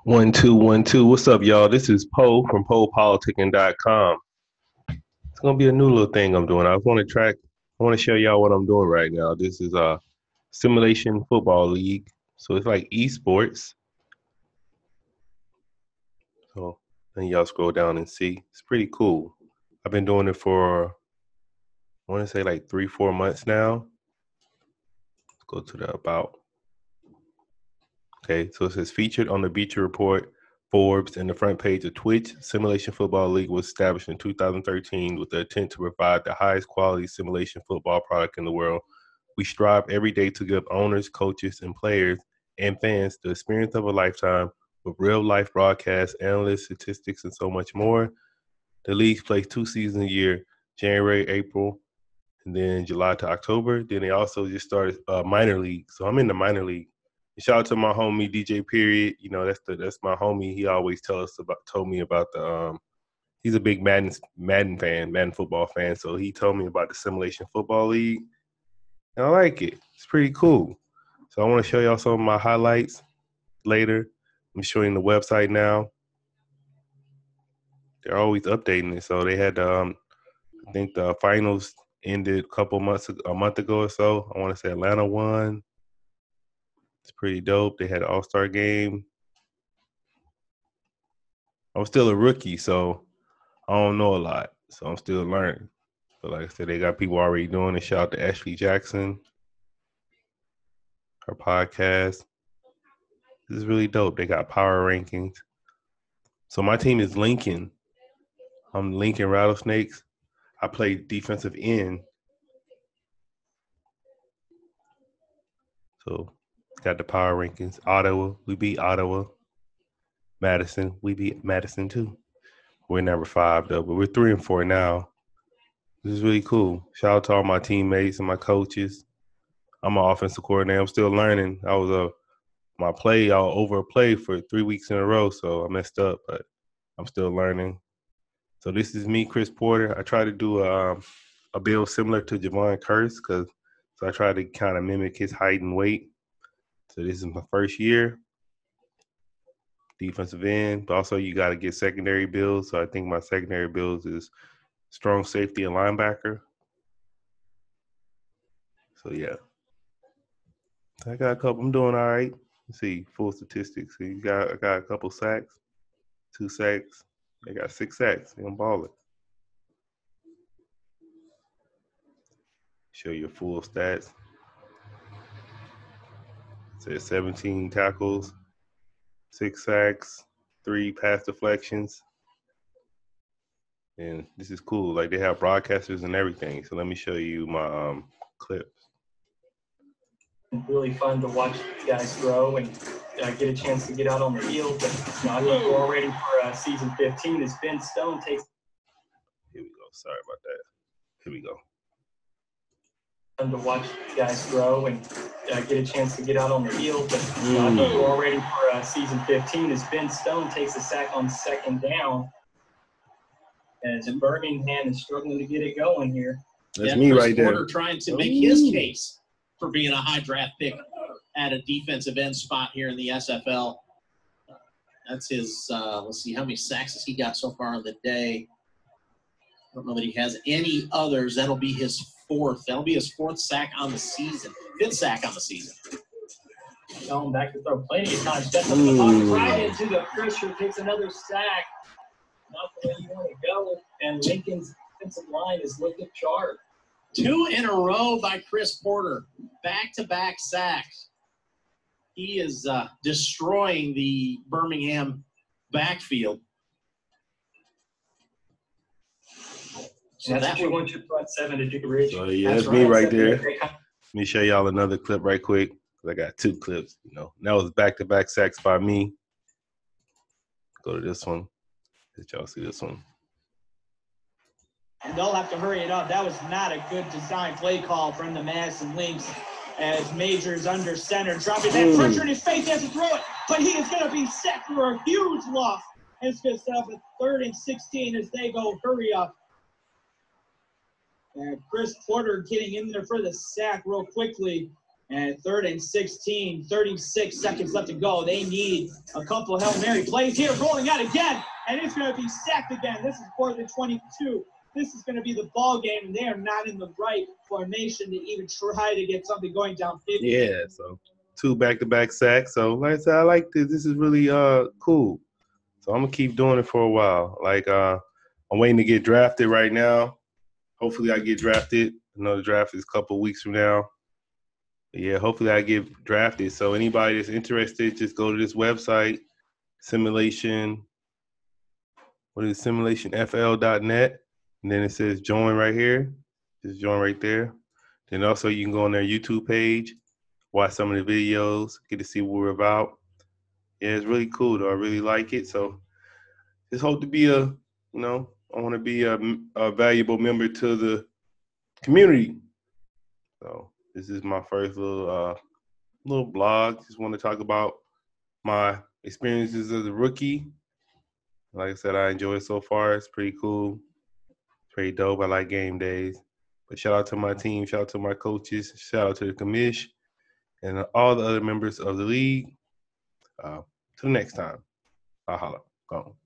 One, two, one, two. What's up, y'all? This is Poe from PoePoliticking.com. It's gonna be a new little thing I'm doing. I want to show y'all what I'm doing right now. This is a simulation football league. So it's like esports. So then y'all scroll down and see. It's pretty cool. I've been doing it for I want to say like 3, 4 months now. Let's go to the about. Okay, so it says featured on the Beecher Report, Forbes, and the front page of Twitch. Simulation Football League was established in 2013 with the intent to provide the highest quality simulation football product in the world. We strive every day to give owners, coaches, and players and fans the experience of a lifetime with real life broadcasts, analysts, statistics, and so much more. The league plays 2 seasons a year, January, April, and then July to October. Then they also just started minor league. So I'm in the minor league. Shout out to my homie DJ Period. You know, that's my homie. He always told me about the he's a big Madden fan, Madden football fan. So he told me about the Simulation Football League. And I like it. It's pretty cool. So I want to show y'all some of my highlights later. I'm showing the website now. They're always updating it. So they had I think the finals ended a month ago or so. I want to say Atlanta won. It's pretty dope. They had an all-star game. I'm still a rookie, so I don't know a lot. So I'm still learning. But like I said, they got people already doing it. Shout out to Ashley Jackson, her podcast. This is really dope. They got power rankings. So my team is Lincoln. I'm Lincoln Rattlesnakes. I play defensive end. So got the power rankings. Ottawa, we beat Ottawa. Madison, we beat Madison too. We're number 5 though, but we're 3-4 now. This is really cool. Shout out to all my teammates and my coaches. I'm an offensive coordinator. I'm still learning. I over a play for 3 weeks in a row, so I messed up, but I'm still learning. So this is me, Chris Porter. I try to do a build similar to Javon Curse, so I try to kind of mimic his height and weight. So this is my first year, defensive end, but also you got to get secondary builds. So I think my secondary builds is strong safety and linebacker. So yeah, I got a couple. I'm doing all right. Let's see full statistics. So I got a couple sacks, 2 sacks. I got 6 sacks. I'm balling. Show your full stats. It says 17 tackles, 6 sacks, 3 pass deflections. And this is cool. Like they have broadcasters and everything. So let me show you my clips. Really fun to watch these guys throw and get a chance to get out on the field. But I think we're all ready for season 15 as Ben Stone takes. Here we go. Sorry about that. Here we go. Fun to watch these guys throw and get a chance to get out on the field. But I think we're all ready for season 15 as Ben Stone takes a sack on second down. As Birmingham is struggling to get it going here. That's me right there. Porter trying to make his case for being a high draft pick at a defensive end spot here in the SFL. That's his, let's see, how many sacks has he got so far on the day? I don't know that he has any others. That'll be his 4th. That'll be his 4th sack on the season. 5th sack on the season. Going back to throw plenty of times. Steps up the pocket right into the pressure, takes another sack. Not the way you want to go. And Lincoln's defensive line is looking sharp. 2 in a row by Chris Porter. Back-to-back sacks. He is destroying the Birmingham backfield. So that's what you want your front 7 to do, Rich. So yeah, that's me right there. Let me show y'all another clip right quick. I got 2 clips, you know. That was back-to-back sacks by me. Go to this one. Let y'all see this one. And they'll have to hurry it up. That was not a good design play call from the Madison Lynx as Majors under center, dropping that pressure in his face. He has to throw it, but he is going to be set for a huge loss. And it's going to set up a 3rd and 16 as they go hurry up. And Chris Porter getting in there for the sack real quickly. And 3rd and 16, 36 seconds left to go. They need a couple Hail Mary plays here. Rolling out again, and it's going to be sacked again. This is for the 22. This is going to be the ball game, and they are not in the right formation to even try to get something going downfield. Yeah, so 2 back-to-back sacks. So like I said, I like this. This is really cool. So I'm gonna keep doing it for a while. Like I'm waiting to get drafted right now. Hopefully I get drafted. I know the draft is a couple weeks from now. But yeah, hopefully I get drafted. So anybody that's interested, just go to this website, simulationfl.net. And then it says join right here. Just join right there. Then also you can go on their YouTube page, watch some of the videos, get to see what we're about. Yeah, it's really cool though. I really like it. So just hope to be I want to be a valuable member to the community. So this is my first little blog. Just want to talk about my experiences as a rookie. Like I said, I enjoy it so far. It's pretty cool. Pretty dope. I like game days. But shout out to my team. Shout out to my coaches. Shout out to the commish and all the other members of the league. Till next time. I'll holla. Go.